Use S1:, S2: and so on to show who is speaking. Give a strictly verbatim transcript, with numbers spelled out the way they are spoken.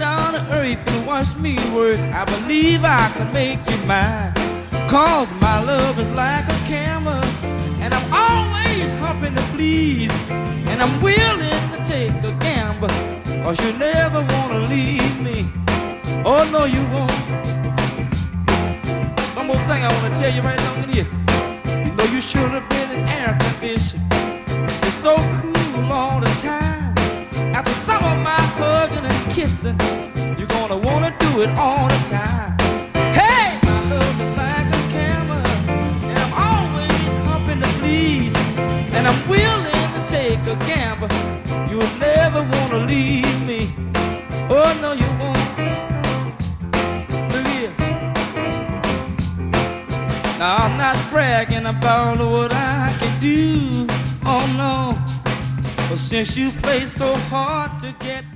S1: down to earth and watch me work, I believe I can make you mine. Cause my love is like a camel, and I'm always humping the fleas, and I'm willing to take a gamble, cause you never wanna leave me. Oh no you won't. One more thing I wanna tell you right along in here. You know you should have been in air conditioning. It's so cool all the time. After some of my hugging and kissing, you're gonna wanna do it all the time. Hey, my love is like a camel, and I'm always humping the fleas, and I'm willing to take a gamble. You'll never wanna leave me. Oh no you won't. Look here. Now I'm not bragging about what I can do. Oh no. But since you play so hard to get